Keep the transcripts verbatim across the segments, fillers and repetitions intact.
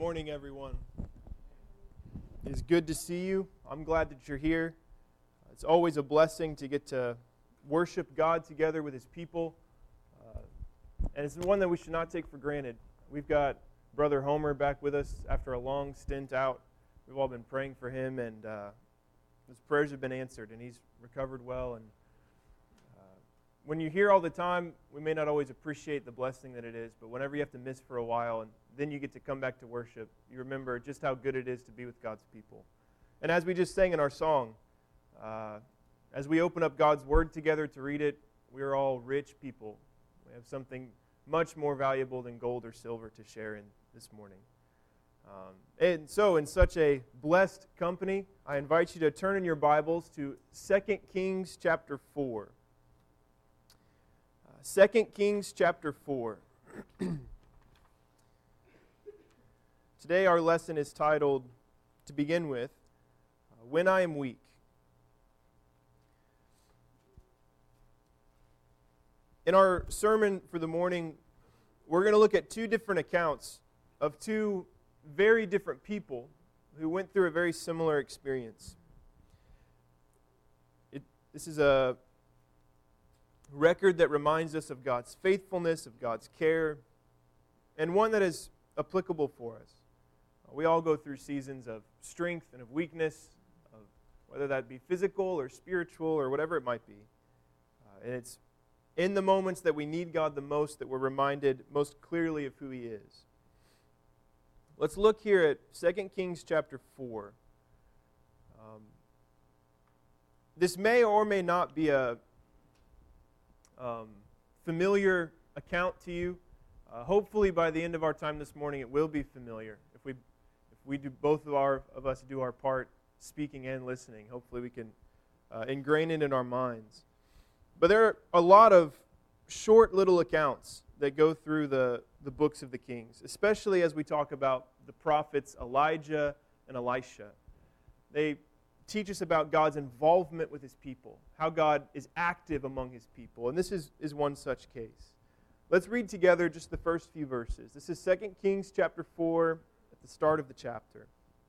morning, everyone. It is good to see you. I'm glad that you're here. It's always a blessing to get to worship God together with His people. Uh, and it's one that we should not take for granted. We've got Brother Homer back with us after a long stint out. We've all been praying for him, and uh, his prayers have been answered, and he's recovered well. And uh, when you're here all the time, we may not always appreciate the blessing that it is, but whenever you have to miss for a while and then you get to come back to worship, you remember just how good it is to be with God's people. And as we just sang in our song, uh, as we open up God's Word together to read it, we are all rich people. We have something much more valuable than gold or silver to share in this morning. Um, and so, in such a blessed company, I invite you to turn in your Bibles to Second Kings chapter four. Uh, Second Kings chapter four. Today our lesson is titled, to begin with, uh, When I Am Weak. In our sermon for the morning, we're going to look at two different accounts of two very different people who went through a very similar experience. It, this is a record that reminds us of God's faithfulness, of God's care, and one that is applicable for us. We all go through seasons of strength and of weakness, of whether that be physical or spiritual or whatever it might be. Uh, and it's in the moments that we need God the most that we're reminded most clearly of who He is. Let's look here at Second Kings chapter four. Um, this may or may not be a um, familiar account to you. Uh, hopefully by the end of our time this morning it will be familiar. If we We do both of our of us do our part, speaking and listening. Hopefully, we can uh, ingrain it in our minds. But there are a lot of short little accounts that go through the the books of the Kings, especially as we talk about the prophets Elijah and Elisha. They teach us about God's involvement with His people, how God is active among His people, and this is is one such case. Let's read together just the first few verses. This is Second Kings chapter four. The start of the chapter.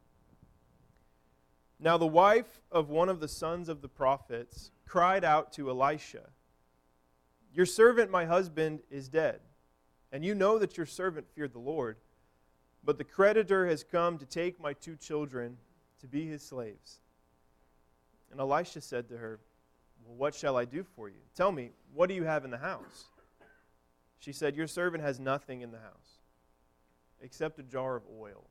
Now the wife of one of the sons of the prophets cried out to Elisha, "Your servant, my husband, is dead, and you know that your servant feared the Lord, but the creditor has come to take my two children to be his slaves." And Elisha said to her, "Well, what shall I do for you? Tell me, what do you have in the house?" She said, "Your servant has nothing in the house except a jar of oil."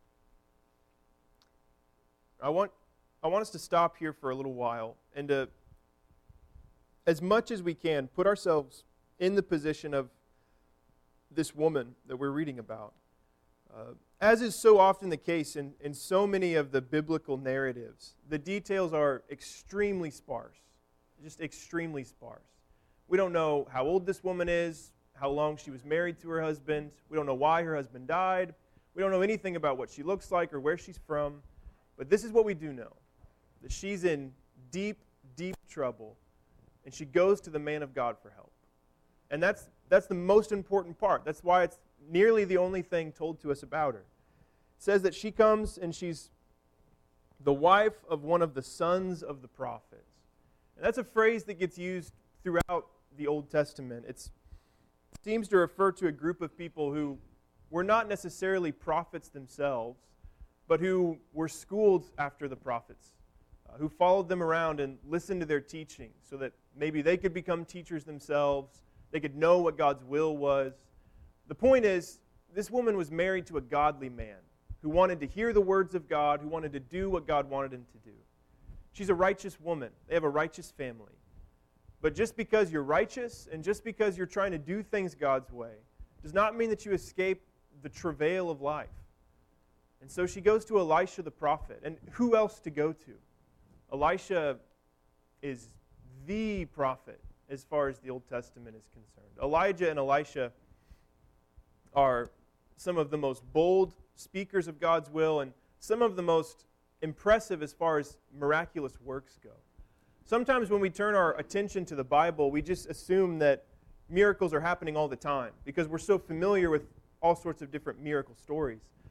I want I want us to stop here for a little while and to, as much as we can, put ourselves in the position of this woman that we're reading about. Uh, as is so often the case in, in so many of the biblical narratives, the details are extremely sparse, just extremely sparse. We don't know how old this woman is, how long she was married to her husband. We don't know why her husband died. We don't know anything about what she looks like or where she's from. But this is what we do know, that she's in deep, deep trouble, and she goes to the man of God for help. And that's that's the most important part. That's why it's nearly the only thing told to us about her. It says that she comes and she's the wife of one of the sons of the prophets. And that's a phrase that gets used throughout the Old Testament. It's seems to refer to a group of people who were not necessarily prophets themselves, but who were schooled after the prophets, uh, who followed them around and listened to their teaching so that maybe they could become teachers themselves, they could know what God's will was. The point is, this woman was married to a godly man who wanted to hear the words of God, who wanted to do what God wanted him to do. She's a righteous woman. They have a righteous family. But just because you're righteous and just because you're trying to do things God's way does not mean that you escape the travail of life. And so she goes to Elisha the prophet. And who else to go to? Elisha is the prophet as far as the Old Testament is concerned. Elijah and Elisha are some of the most bold speakers of God's will and some of the most impressive as far as miraculous works go. Sometimes when we turn our attention to the Bible, we just assume that miracles are happening all the time because we're so familiar with all sorts of different miracle stories.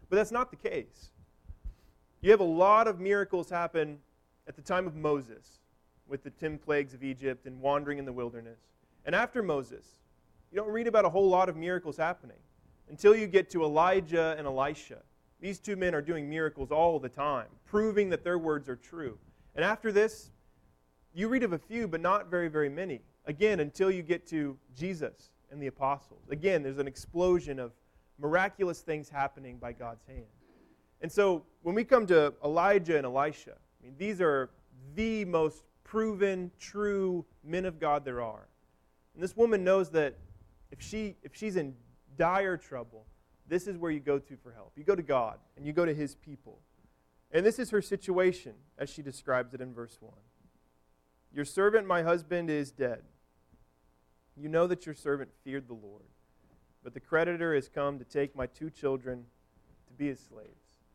But that's not the case. You have a lot of miracles happen at the time of Moses with the ten plagues of Egypt and wandering in the wilderness. And after Moses, you don't read about a whole lot of miracles happening until you get to Elijah and Elisha. These two men are doing miracles all the time, proving that their words are true. And after this, you read of a few, but not very, very many. Again, until you get to Jesus and the apostles. Again, there's an explosion of miraculous things happening by God's hand. And so, when we come to Elijah and Elisha, I mean, these are the most proven, true men of God there are. And this woman knows that if she if she's in dire trouble, this is where you go to for help. You go to God, and you go to His people. And this is her situation, as she describes it in verse one. Your servant, my husband, is dead. You know that your servant feared the Lord, but the creditor has come to take my two children to be his slaves.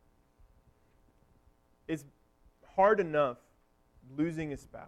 It's hard enough losing a spouse.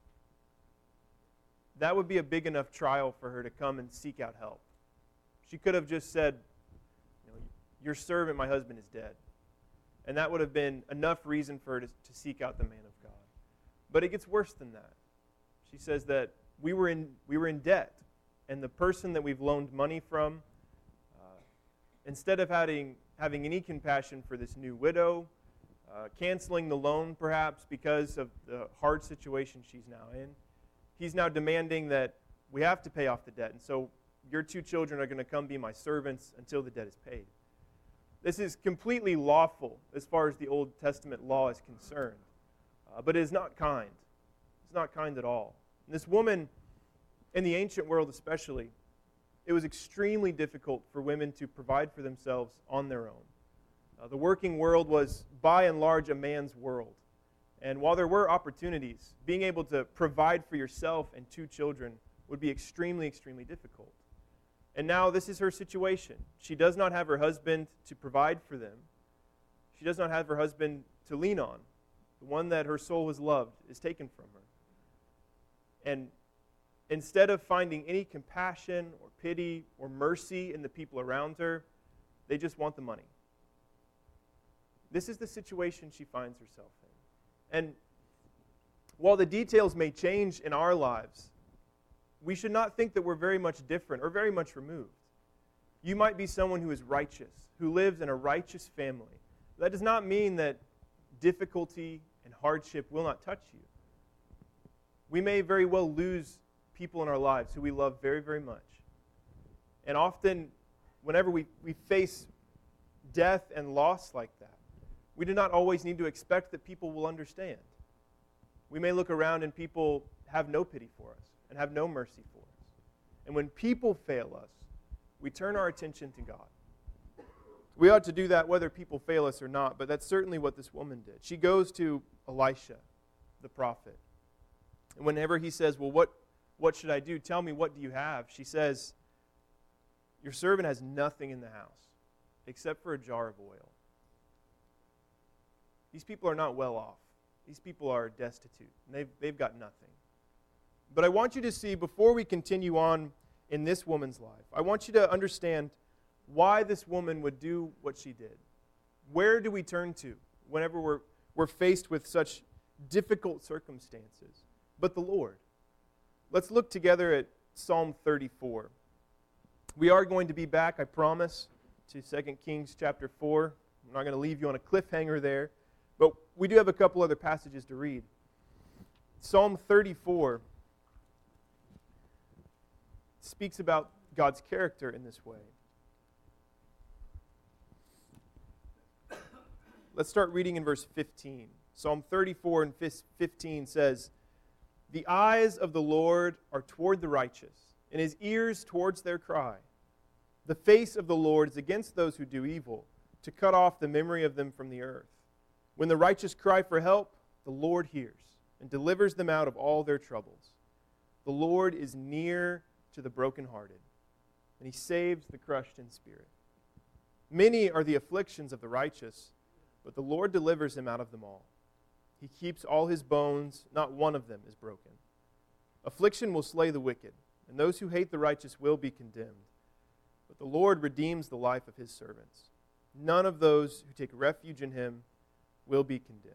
That would be a big enough trial for her to come and seek out help. She could have just said, you know, your servant, my husband, is dead. And that would have been enough reason for her to, to seek out the man of God. But it gets worse than that. She says that we were in we were in debt, and the person that we've loaned money from, uh, instead of having having any compassion for this new widow, uh, canceling the loan perhaps because of the hard situation she's now in, he's now demanding that we have to pay off the debt, and so your two children are going to come be my servants until the debt is paid. This is completely lawful as far as the Old Testament law is concerned, uh, but it is not kind. It's not kind at all. And this woman, in the ancient world especially, it was extremely difficult for women to provide for themselves on their own. Uh, the working world was, by and large, a man's world. And while there were opportunities, being able to provide for yourself and two children would be extremely, extremely difficult. And now this is her situation. She does not have her husband to provide for them. She does not have her husband to lean on. The one that her soul has loved is taken from her. And instead of finding any compassion or pity or mercy in the people around her, they just want the money. This is the situation she finds herself in. And while the details may change in our lives, we should not think that we're very much different or very much removed. You might be someone who is righteous, who lives in a righteous family. That does not mean that difficulty and hardship will not touch you. We may very well lose people in our lives who we love very, very much. And often, whenever we, we face death and loss like that, we do not always need to expect that people will understand. We may look around and people have no pity for us and have no mercy for us. And when people fail us, we turn our attention to God. We ought to do that whether people fail us or not, but that's certainly what this woman did. She goes to Elisha, the prophet. And whenever he says, well, what, what should I do? Tell me, what do you have? She says, your servant has nothing in the house except for a jar of oil. These people are not well off. These people are destitute. And they've, they've got nothing. But I want you to see, before we continue on in this woman's life, I want you to understand why this woman would do what she did. Where do we turn to whenever we're, we're faced with such difficult circumstances? But the Lord. Let's look together at Psalm thirty-four. We are going to be back, I promise, to Second Kings chapter four. I'm not going to leave you on a cliffhanger there, but we do have a couple other passages to read. Psalm thirty-four speaks about God's character in this way. Let's start reading in verse fifteen. Psalm thirty-four and fifteen says, the eyes of the Lord are toward the righteous, and His ears towards their cry. The face of the Lord is against those who do evil, to cut off the memory of them from the earth. When the righteous cry for help, the Lord hears, and delivers them out of all their troubles. The Lord is near to the brokenhearted, and He saves the crushed in spirit. Many are the afflictions of the righteous, but the Lord delivers him out of them all. He keeps all his bones, not one of them is broken. Affliction will slay the wicked, and those who hate the righteous will be condemned. But the Lord redeems the life of His servants. None of those who take refuge in him will be condemned.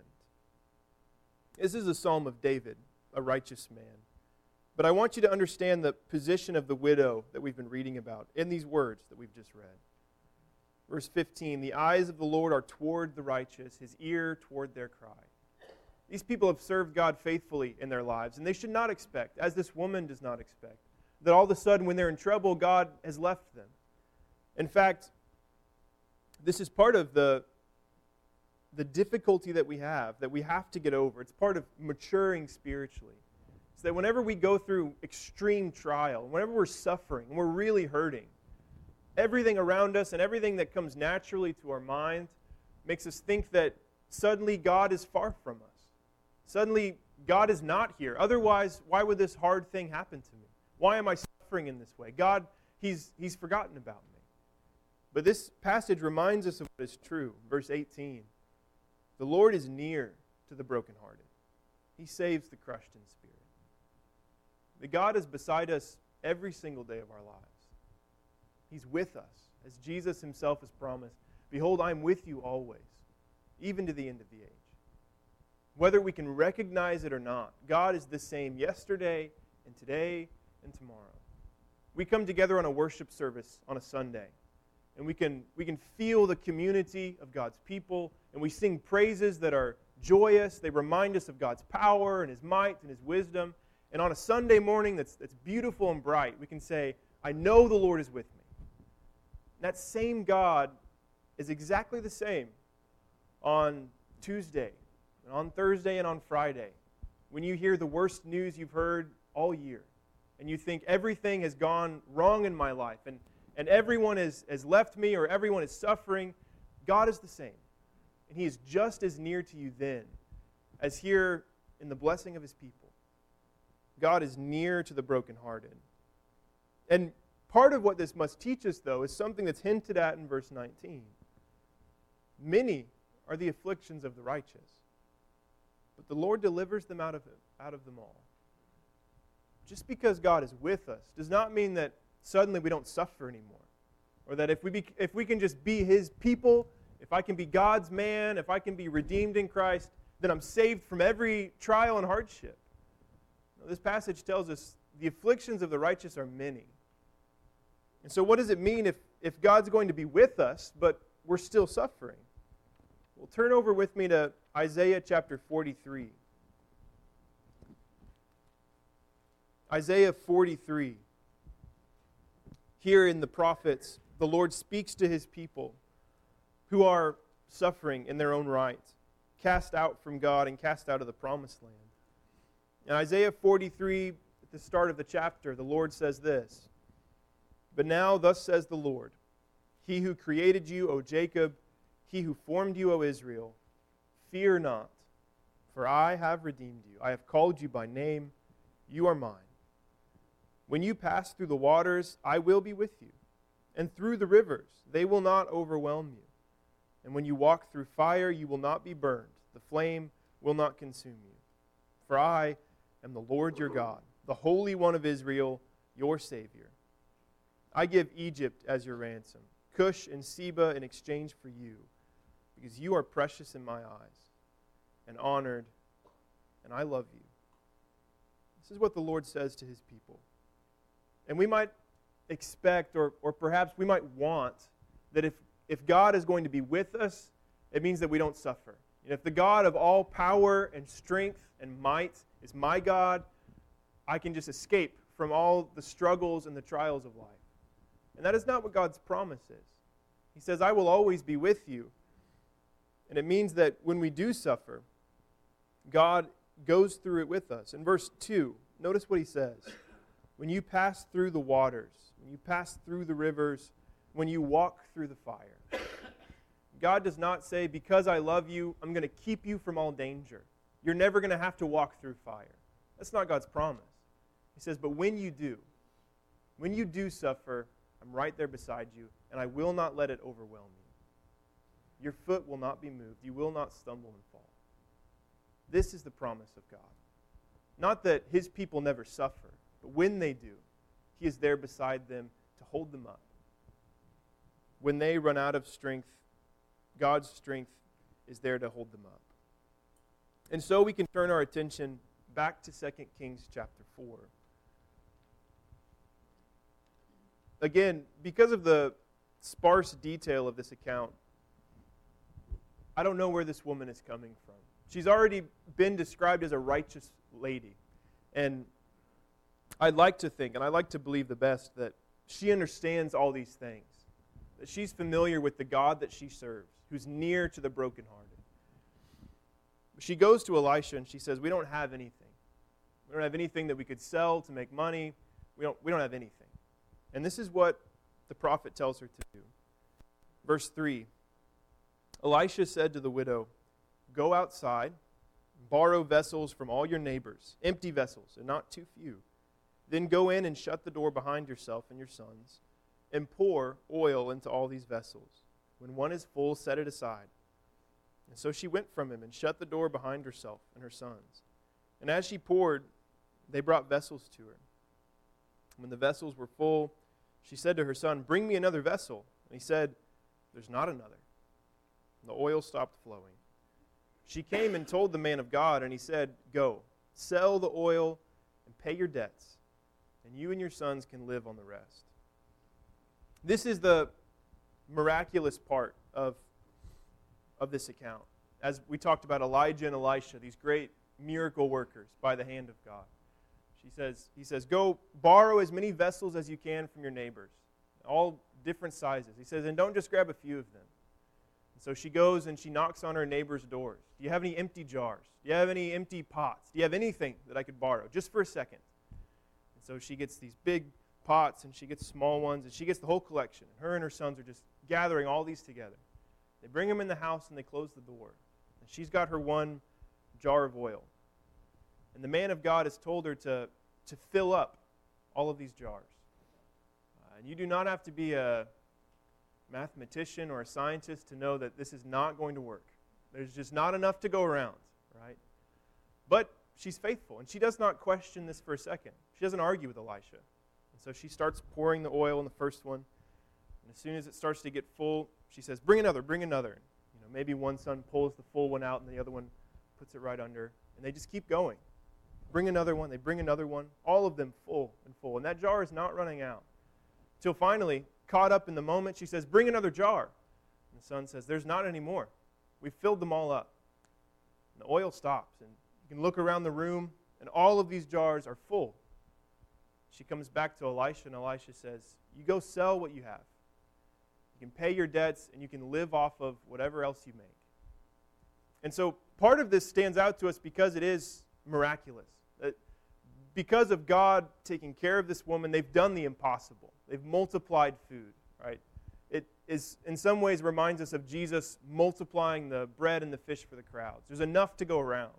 This is a psalm of David, a righteous man. But I want you to understand the position of the widow that we've been reading about in these words that we've just read. Verse fifteen, the eyes of the Lord are toward the righteous, his ear toward their cry. These people have served God faithfully in their lives, and they should not expect, as this woman does not expect, that all of a sudden when they're in trouble, God has left them. In fact, this is part of the, the difficulty that we have, that we have to get over. It's part of maturing spiritually. So that whenever we go through extreme trial, whenever we're suffering, and we're really hurting, everything around us and everything that comes naturally to our mind makes us think that suddenly God is far from us. Suddenly God is not here. Otherwise, why would this hard thing happen to me? Why am I suffering in this way? God, He's, he's forgotten about me. But this passage reminds us of what is true. Verse eighteen, the Lord is near to the brokenhearted. He saves the crushed in spirit. That God is beside us every single day of our lives. He's with us, as Jesus himself has promised. Behold, I am with you always, even to the end of the age. Whether we can recognize it or not, God is the same yesterday and today and tomorrow. We come together on a worship service on a Sunday, and we can, we can feel the community of God's people, and we sing praises that are joyous. They remind us of God's power and His might and His wisdom. And on a Sunday morning that's, that's beautiful and bright, we can say, I know the Lord is with me. That same God is exactly the same on Tuesday, and on Thursday, and on Friday. When you hear the worst news you've heard all year, and you think everything has gone wrong in my life, and, and everyone has, has left me, or everyone is suffering, God is the same. And He is just as near to you then as here in the blessing of His people. God is near to the brokenhearted. And part of what this must teach us, though, is something that's hinted at in verse nineteen. Many are the afflictions of the righteous, but the Lord delivers them out of it, out of them all. Just because God is with us does not mean that suddenly we don't suffer anymore, or that if we be, if we can just be His people, if I can be God's man, if I can be redeemed in Christ, then I'm saved from every trial and hardship. Now, this passage tells us the afflictions of the righteous are many. And so what does it mean if, if God's going to be with us, but we're still suffering? Well, turn over with me to Isaiah chapter forty-three. Isaiah forty-three. Here in the prophets, the Lord speaks to His people who are suffering in their own right, cast out from God and cast out of the promised land. In Isaiah forty-three, at the start of the chapter, the Lord says this, But now thus says the Lord, He who created you, O Jacob, He who formed you, O Israel, fear not, for I have redeemed you. I have called you by name. You are mine. When you pass through the waters, I will be with you, and through the rivers, they will not overwhelm you. And when you walk through fire, you will not be burned. The flame will not consume you. For I am the Lord your God, the Holy One of Israel, your Savior. I give Egypt as your ransom, Cush and Seba in exchange for you, because you are precious in my eyes, and honored, and I love you. This is what the Lord says to His people. And we might expect, or, or perhaps we might want, that if, if God is going to be with us, it means that we don't suffer. You know, if the God of all power and strength and might is my God, I can just escape from all the struggles and the trials of life. And that is not what God's promise is. He says, I will always be with you. And it means that when we do suffer, God goes through it with us. In verse two, notice what He says. When you pass through the waters, when you pass through the rivers, when you walk through the fire. God does not say, because I love you, I'm going to keep you from all danger. You're never going to have to walk through fire. That's not God's promise. He says, but when you do, when you do suffer, I'm right there beside you, and I will not let it overwhelm you. Your foot will not be moved. You will not stumble and fall. This is the promise of God. Not that His people never suffer, but when they do, He is there beside them to hold them up. When they run out of strength, God's strength is there to hold them up. And so we can turn our attention back to Second Kings chapter four. Again, because of the sparse detail of this account, I don't know where this woman is coming from. She's already been described as a righteous lady. And I'd like to think, and I like to believe the best, that she understands all these things. That she's familiar with the God that she serves, who's near to the brokenhearted. She goes to Elisha and she says, we don't have anything. We don't have anything that we could sell to make money. We don't, we don't have anything. And this is what the prophet tells her to do. Verse three, Elisha said to the widow, go outside, borrow vessels from all your neighbors, empty vessels, and not too few. Then go in and shut the door behind yourself and your sons, and pour oil into all these vessels. When one is full, set it aside. And so she went from him and shut the door behind herself and her sons. And as she poured, they brought vessels to her. When the vessels were full, she said to her son, bring me another vessel. And he said, there's not another. And the oil stopped flowing. She came and told the man of God, and he said, go, sell the oil and pay your debts, and you and your sons can live on the rest. This is the miraculous part of, of this account. As we talked about Elijah and Elisha, these great miracle workers by the hand of God. She says, he says, go borrow as many vessels as you can from your neighbors, all different sizes. He says, and don't just grab a few of them. And so she goes and she knocks on her neighbor's doors. Do you have any empty jars? Do you have any empty pots? Do you have anything that I could borrow just for a second? And so she gets these big pots and she gets small ones and she gets the whole collection. And her and her sons are just gathering all these together. They bring them in the house and they close the door. And she's got her one jar of oil. And the man of God has told her to, to fill up all of these jars. Uh, and you do not have to be a mathematician or a scientist to know that this is not going to work. There's just not enough to go around, right? But she's faithful, and she does not question this for a second. She doesn't argue with Elisha. And so she starts pouring the oil in the first one. And as soon as it starts to get full, she says, bring another, bring another. You know, maybe one son pulls the full one out and the other one puts it right under. And they just keep going. Bring another one, they bring another one, all of them full and full. And that jar is not running out. Till finally, caught up in the moment, she says, bring another jar. And the son says, there's not any more. We've filled them all up. And the oil stops, and you can look around the room, and all of these jars are full. She comes back to Elisha, and Elisha says, you go sell what you have. You can pay your debts, and you can live off of whatever else you make. And so part of this stands out to us because it is miraculous. That because of God taking care of this woman, they've done the impossible. They've multiplied food, right? It is in some ways reminds us of Jesus multiplying the bread and the fish for the crowds. There's enough to go around.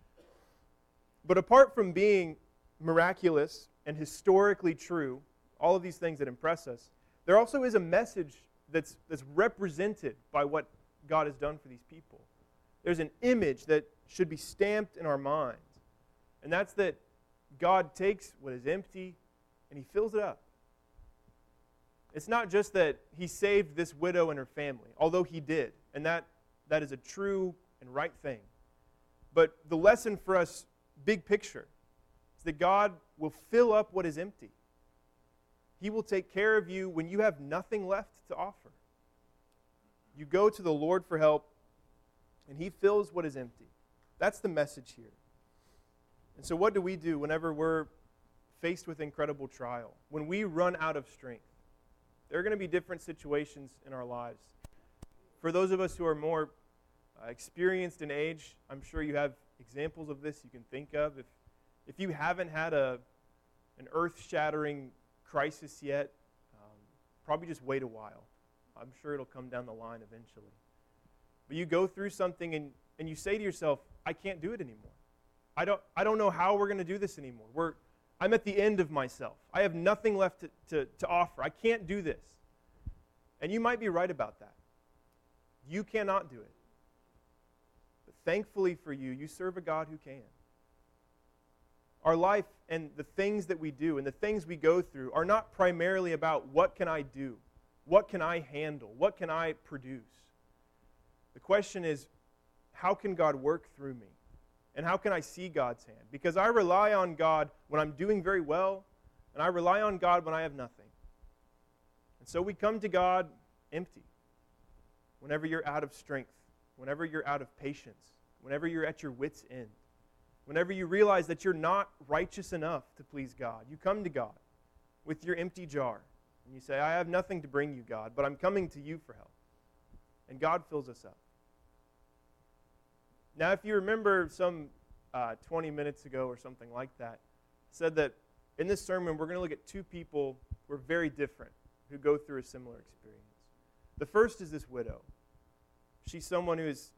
But apart from being miraculous and historically true, all of these things that impress us, there also is a message that's, that's represented by what God has done for these people. There's an image that should be stamped in our minds, and that's that God takes what is empty and He fills it up. It's not just that He saved this widow and her family, although He did, and that, that is a true and right thing. But the lesson for us, big picture, is that God will fill up what is empty. He will take care of you when you have nothing left to offer. You go to the Lord for help, and He fills what is empty. That's the message here. And so what do we do whenever we're faced with incredible trial? When we run out of strength? There are going to be different situations in our lives. For those of us who are more uh, experienced in age, I'm sure you have examples of this you can think of. If, if you haven't had a, an earth-shattering crisis yet, um, probably just wait a while. I'm sure it'll come down the line eventually. But you go through something and, and you say to yourself, I can't do it anymore. I don't, I don't know how we're going to do this anymore. We're, I'm at the end of myself. I have nothing left to, to, to offer. I can't do this. And you might be right about that. You cannot do it. But thankfully for you, you serve a God who can. Our life and the things that we do and the things we go through are not primarily about what can I do, what can I handle, what can I produce. question is, how can God work through me? And how can I see God's hand? Because I rely on God when I'm doing very well, and I rely on God when I have nothing. And so we come to God empty. Whenever you're out of strength, whenever you're out of patience, whenever you're at your wit's end, whenever you realize that you're not righteous enough to please God, you come to God with your empty jar. And you say, I have nothing to bring you, God, but I'm coming to you for help. And God fills us up. Now, if you remember some uh, twenty minutes ago or something like that, I said that in this sermon we're going to look at two people who are very different, who go through a similar experience. The first is this widow. She's someone who is,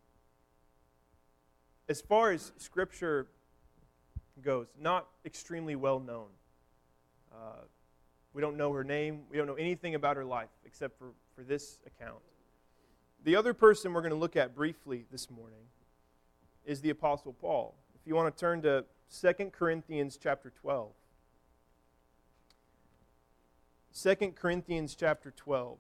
as far as Scripture goes, not extremely well known. Uh, we don't know her name. We don't know anything about her life except for, for this account. The other person we're going to look at briefly this morning is the Apostle Paul. If you want to turn to Second Corinthians chapter twelve. Second Corinthians chapter twelve.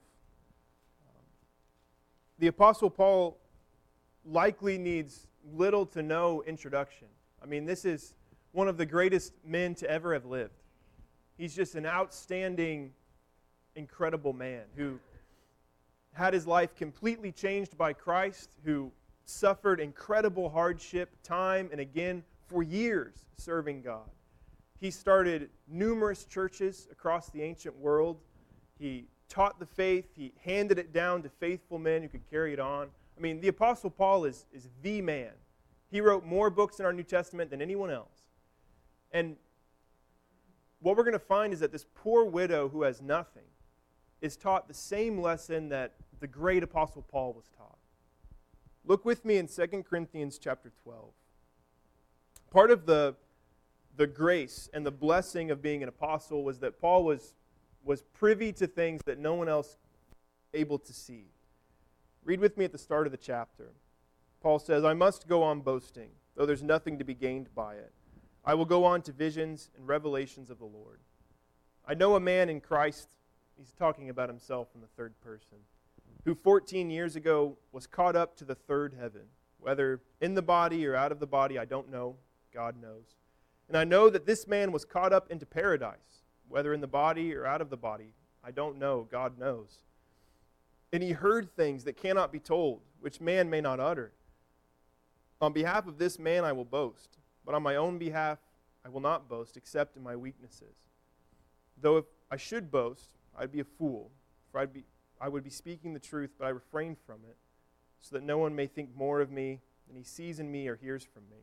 The Apostle Paul likely needs little to no introduction. I mean, this is one of the greatest men to ever have lived. He's just an outstanding, incredible man who had his life completely changed by Christ, who suffered incredible hardship time and again for years serving God. He started numerous churches across the ancient world. He taught the faith. He handed it down to faithful men who could carry it on. I mean, the Apostle Paul is, is the man. He wrote more books in our New Testament than anyone else. And what we're going to find is that this poor widow who has nothing is taught the same lesson that the great Apostle Paul was taught. Look with me in Second Corinthians chapter twelve. Part of the, the grace and the blessing of being an apostle was that Paul was, was privy to things that no one else was able to see. Read with me at the start of the chapter. Paul says, I must go on boasting, though there's nothing to be gained by it. I will go on to visions and revelations of the Lord. I know a man in Christ, he's talking about himself in the third person, who fourteen years ago was caught up to the third heaven. Whether in the body or out of the body, I don't know. God knows. And I know that this man was caught up into paradise. Whether in the body or out of the body, I don't know. God knows. And he heard things that cannot be told, which man may not utter. On behalf of this man I will boast, but on my own behalf I will not boast, except in my weaknesses. Though if I should boast, I'd be a fool, for I'd be, I would be speaking the truth, but I refrain from it, so that no one may think more of me than he sees in me or hears from me.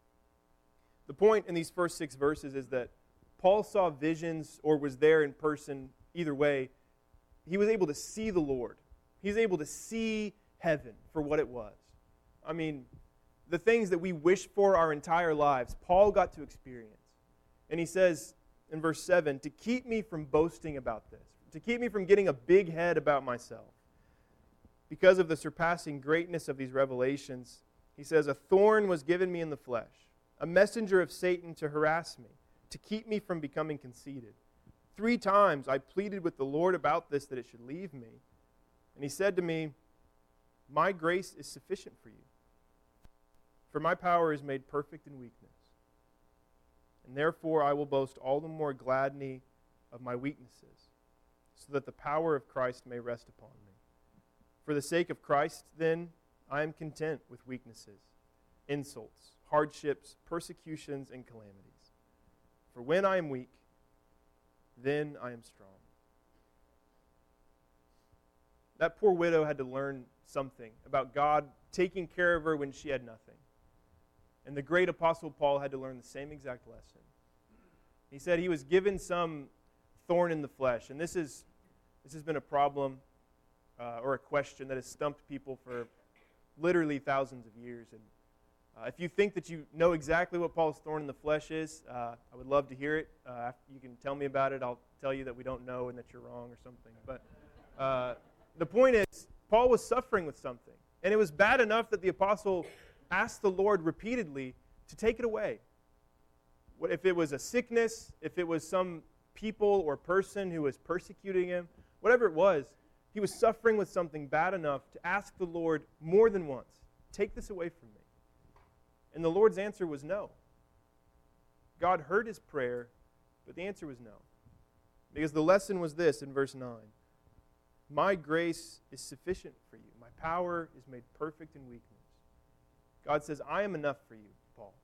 The point in these first six verses is that Paul saw visions or was there in person. Either way, he was able to see the Lord. He was able to see heaven for what it was. I mean, the things that we wish for our entire lives, Paul got to experience. And he says in verse seven, to keep me from boasting about this, to keep me from getting a big head about myself, because of the surpassing greatness of these revelations, he says, a thorn was given me in the flesh, a messenger of Satan to harass me, to keep me from becoming conceited. Three times I pleaded with the Lord about this, that it should leave me. And he said to me, my grace is sufficient for you, for my power is made perfect in weakness. And therefore I will boast all the more gladly of my weaknesses, so that the power of Christ may rest upon me. For the sake of Christ, then, I am content with weaknesses, insults, hardships, persecutions, and calamities. For when I am weak, then I am strong. That poor widow had to learn something about God taking care of her when she had nothing. And the great Apostle Paul had to learn the same exact lesson. He said he was given some thorn in the flesh. And this is this has been a problem uh, or a question that has stumped people for literally thousands of years. And uh, if you think that you know exactly what Paul's thorn in the flesh is, uh, I would love to hear it. Uh, you can tell me about it. I'll tell you that we don't know and that you're wrong or something. But uh, the point is, Paul was suffering with something. And it was bad enough that the apostle asked the Lord repeatedly to take it away. What if it was a sickness, if it was some people or person who was persecuting him, whatever it was, He was suffering with something bad enough to ask the Lord more than once, take this away from me. And the Lord's answer was no. God heard his prayer, but the answer was no. Because the lesson was this in verse nine. My grace is sufficient for you. My power is made perfect in weakness. God says, I am enough for you, Paul.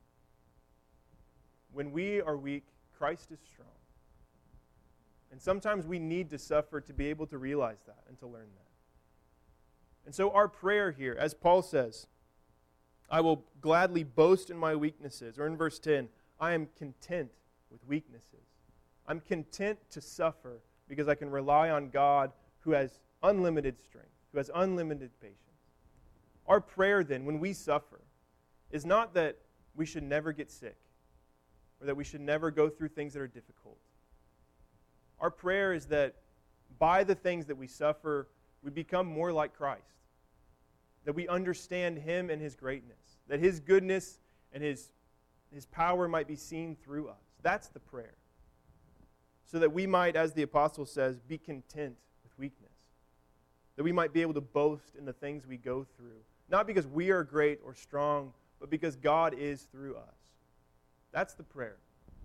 When we are weak, Christ is strong. And sometimes we need to suffer to be able to realize that and to learn that. And so our prayer here, as Paul says, I will gladly boast in my weaknesses. Or in verse ten, I am content with weaknesses. I'm content to suffer because I can rely on God who has unlimited strength, who has unlimited patience. Our prayer then, when we suffer, is not that we should never get sick or that we should never go through things that are difficult. Our prayer is that by the things that we suffer, we become more like Christ, that we understand him and his greatness, that his goodness and his, his power might be seen through us. That's the prayer. So that we might, as the apostle says, be content with weakness. That we might be able to boast in the things we go through. Not because we are great or strong, but because God is through us. That's the prayer.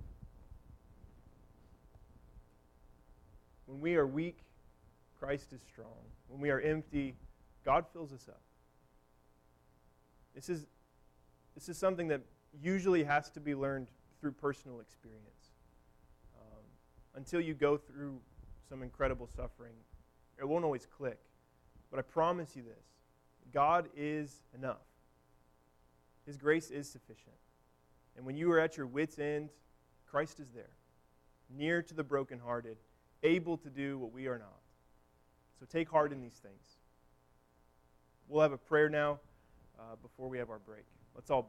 When we are weak, Christ is strong. When we are empty, God fills us up. This is, this is something that usually has to be learned through personal experience. Um, until you go through some incredible suffering, it won't always click. But I promise you this, God is enough. His grace is sufficient. And when you are at your wit's end, Christ is there, near to the brokenhearted, able to do what we are not. So take heart in these things. We'll have a prayer now uh, before we have our break. Let's all bow.